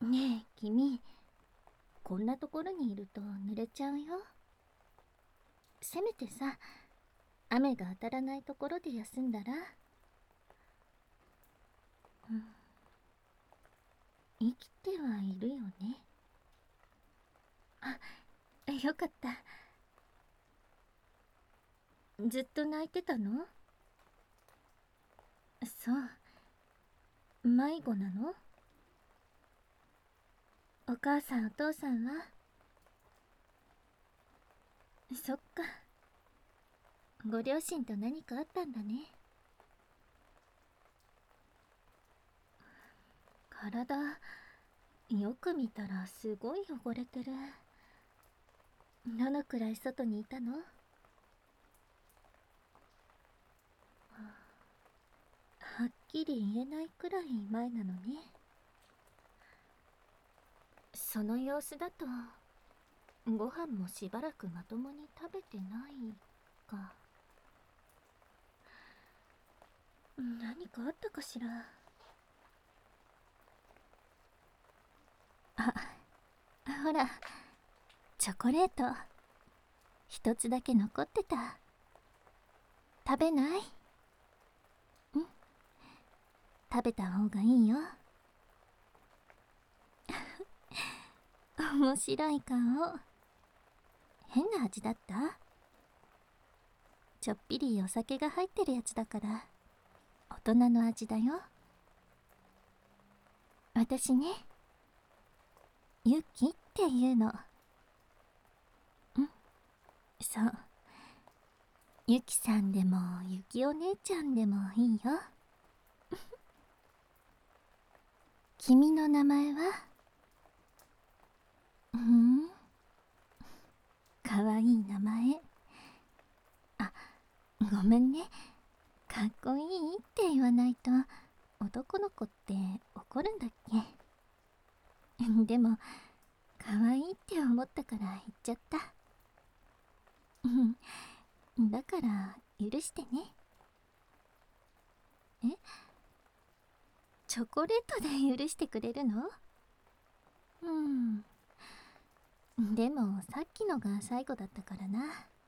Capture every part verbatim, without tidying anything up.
ねえ君、こんなところにいると濡れちゃうよ。せめてさ、雨が当たらないところで休んだら。うん、生きてはいるよね。あ、よかった。ずっと泣いてたの？そう、迷子なの？お母さんお父さんは？そっか、ご両親と何かあったんだね。体、よく見たらすごい汚れてる。どのくらい外にいたの？はっきり言えないくらい前なのね。その様子だとご飯もしばらくまともに食べてないか。何かあったかしら。あ、ほら、チョコレート一つだけ残ってた。食べない？ん、食べた方がいいよ。面白い顔。変な味だった？ちょっぴりお酒が入ってるやつだから大人の味だよ。私ね、ユキっていうの。ん、そう、ユキさんでもユキお姉ちゃんでもいいよ。君の名前は？うん、かわいい名前。あ、ごめんね、かっこいいって言わないと男の子って怒るんだっけ？でもかわいいって思ったから言っちゃった。うん、だから許してね。え、チョコレートで許してくれるの？うん、でもさっきのが最後だったからな。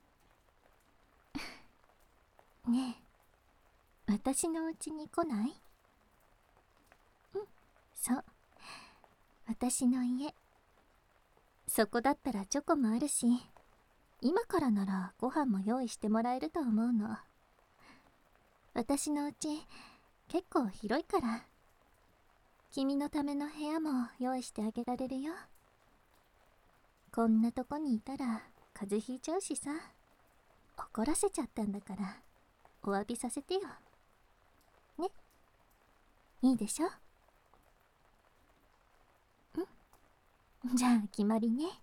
ねえ、私の家に来ない？うん、そう、私の家。そこだったらチョコもあるし、今からならご飯も用意してもらえると思うの。私の家結構広いから、君のための部屋も用意してあげられるよ。こんなとこにいたら風邪ひいちゃうしさ。怒らせちゃったんだからお詫びさせてよ。ね、いいでしょ？ん、じゃあ決まりね。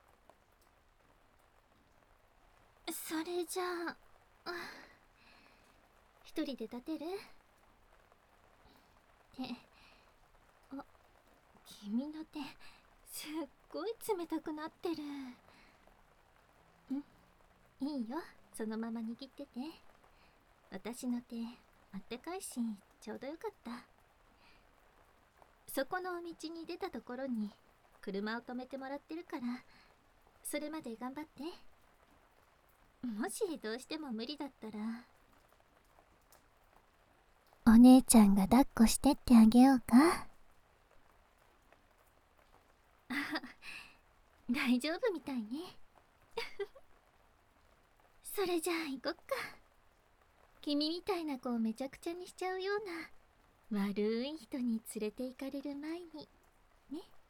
それじゃあ、一人で立てる？手、あ、君の手すっごい冷たくなってる。ん、いいよ、そのまま握ってて。私の手あったかいしちょうどよかった。そこの道に出たところに車を止めてもらってるから、それまで頑張って。もしどうしても無理だったらお姉ちゃんが抱っこしてってあげようか？あ、大丈夫みたいね。それじゃあ行こっか。君みたいな子をめちゃくちゃにしちゃうような悪い人に連れて行かれる前にね。